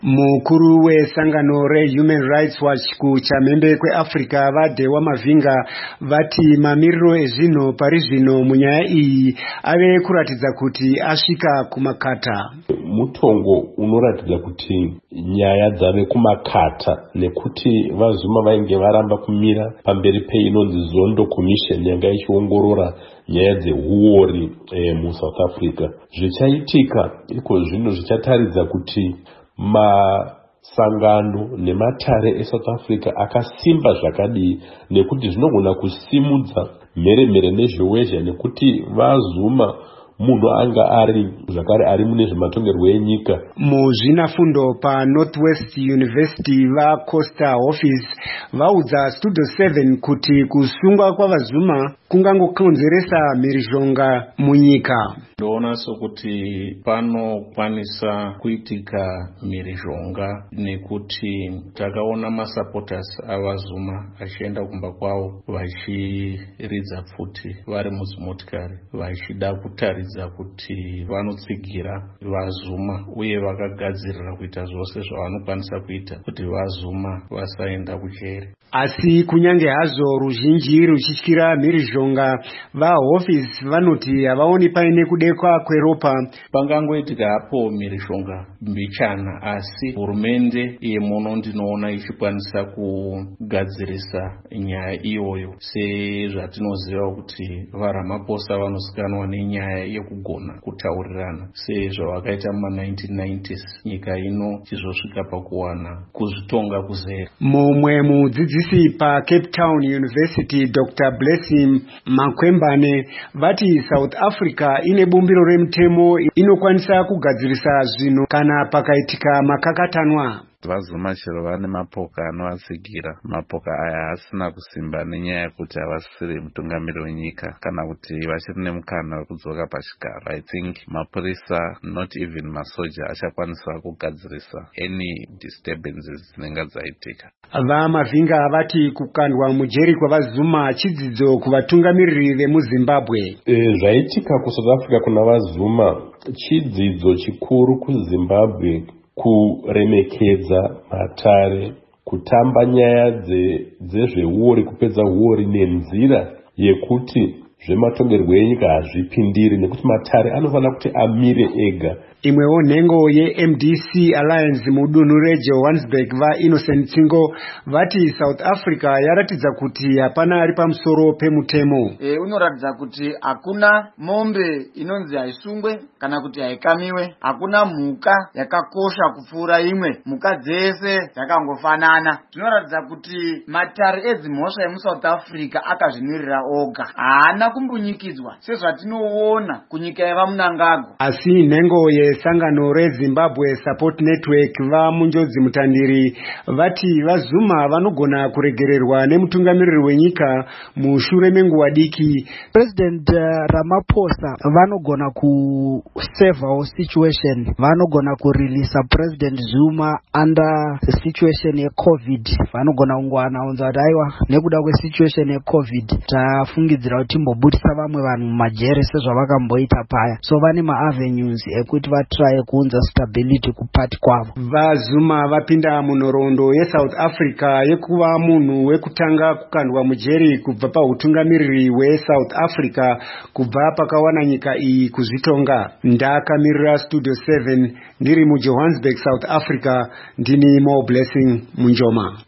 Mukuru wesangano reHuman Rights Watch kuchamhembe kweAfrica vaDhewa Mavinga vati mamiriro ezvinhu pari zvino munyaya iyi ave kuratidza kuti asvika kumakata. Mutongo unoratidza kuti nyaya dzave kumakata nekuti vaZuma vainge varamba kumira pamberi peinonzi Zondo Commission yanga ichiongorora nyaya dzehuori muSouth Africa. Zvichaitika iko zvino zvichataridza kuti masangano nematare eSouth Africa akasimba zvakadii, nekuti zvinogona kusimudza mheremhere nezhowezha, nekuti vaZuma munhu anga ari mune zvematongerwo enyika. Muzvinafundo paNorthwest University vaCosta Office vaudza Studio 7 kuti kusungwa kwavaZuma kungangokonzeresa mhirizhonga munyika. Ndoona sokuti panokwanisa kuitika mhirizhonga nekuti takaona masupporters avaZuma achienda kumba kwavo vachiridza pfuti vari mudzimotikari vachida kutaridza kuti vanotsigira vaZuma, uye vakagadzirira kuita zvose zvavanokwanisa kuita kuti vaZuma vasaenda kujeri. Asi kunyange hazvo ruzhinji ruchityira mhirizhonga, vaHofisi vanoti havaoni paine kudekwa kweropa. Pangangoitika hapo mhirizhonga mbichana, asi hurumende yemuno ndinoona ichikwanisa kugadzirisa nyaya iyoyo, sezvatinoziva kuti vaRamaphosa vanozikanwa nenyaya yekugona kutaurirana, sezvavakaita muma1990s, nyika ino chizosvika pakuwana kuzvitonga kuzere. Mumwe mudzidzisi paCape Town University Dr. Blessing Makwembane vati South Africa ine bumbiro remutemo inokwanisa kugadzirisa zvinhu kana pakaitika makakatanwa. VaZuma chero vane mapoka anovatsigira. Mapoka aya haasina kusimba nenyaya yekuti havasiri mutungamiri wenyika kana kuti vachiri nemukana wekudzoka pachigaro. I think mapurisa, not even masoja, achakwanisa kugadzirisa any disturbances dzinenge dzaitika. VaMavinga vati kukandwa mujeri kwavaZuma chidzidzo kuvatungamiriri vemuZimbabwe. Zvaitika kuSouth Africa kuna vaZuma chidzidzo chikuru kuZimbabwe, kuremekedza matare, kutamba nyaya dzezveuori, kupedza uori nenzira yekuti zvematongerwo enyika hazvipindiri, nekuti matare anofanira kuti amire ega. Imwewo nhengo yeMDC Alliance mudunhu reJohannesburg vaInnocent Tsingo vati South Africa yaratidza kuti hapana ari pamusoro pemutemo. Unoratidza kuti hakuna mombe inonzi haisungwe kana kuti haikamiwe, hakuna mhuka yakakosha kupfuura imwe, mhuka dzese dzakangofanana. Zvinoratidza kuti matare edzimhosva emuSouth Africa akazvimirira oga, haana kumbunyikidzwa sezvatinoona kunyika yevaMnangagwa. Asi nhengo sangano reZimbabwe Support Network vaMunjodzi Mutandiri vati vaZuma vanogona kuregererwa nemutungamiriri wenyika mushure menguva diki. President Ramaphosa vanogona kusave situation, vanogona kurelease President Zuma under the situation yeCovid. Vanogona kungoanaunza kuti aiwa nekuda kwesituation yeCovid tafungidzira kuti timbobudisa vamwe vanhu mumajere sezvavakamboita paya. So vane maavenues ekuti try kuunza stability kupati kwavo. VaZuma vapinda munhoroondo yeSouth Africa yekuva munhu wekutanga kukandwa mujeri kubva pautungamiriri weSouth Africa kubva pakawana nyika iyi kuzvitonga. Ndakamirira Studio 7 ndiri muJohannesburg, South Africa. Ndini Mo Blessing Munjoma.